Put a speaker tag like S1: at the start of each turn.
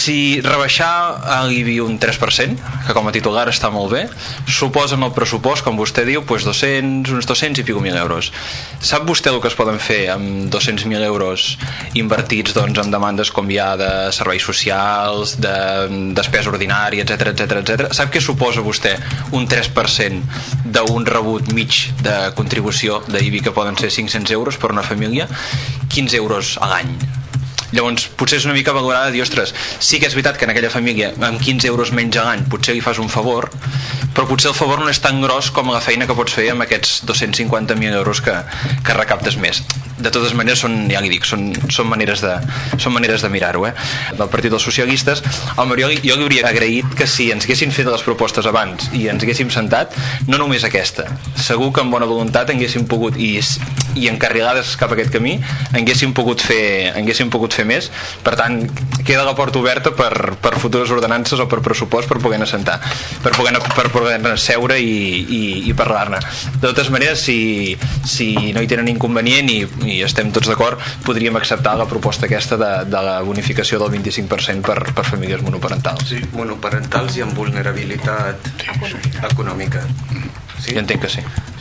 S1: si rebaixar l'IBI un 3%, que com a titular està molt bé, suposa en el pressupost, com vostè diu, doncs uns 200 i pico mil euros. Sap vostè el que es poden fer amb 200.000 euros invertits doncs, en demandes com hi ha de serveis socials, de despesa ordinària, etc. Sap què suposa vostè un 3% d'un rebut mig de contribució d'IBI, que poden ser 500 euros per una família, 15 euros a l'any? Llavors potser és una mica valorada de dir, ostres, sí que és veritat que en aquella família amb 15 euros menys a l'any potser li fas un favor, però potser el favor no és tan gros com la feina que pots fer amb aquests 250.000 euros que recaptes més. De totes maneres, ja li dic, són maneres de mirar-ho. Del Partit dels Socialistes, al Mariol jo li hauria agraït que si ens haguessin fet les propostes abans i ens haguéssim sentat, no només aquesta, segur que amb bona voluntat haguéssim pogut, i encarrilades cap a aquest camí, haguéssim pogut fer més. Per tant, queda la porta oberta per futures ordenances o per pressupost, per poder-ne sentar, per poder-ne seure i parlar-ne. De totes maneres, si no hi tenen inconvenient i estem tots d'acord, podríem acceptar la proposta aquesta de la bonificació del 25% per famílies monoparentals.
S2: Sí, monoparentals i amb vulnerabilitat econòmica.
S1: Jo entenc que sí.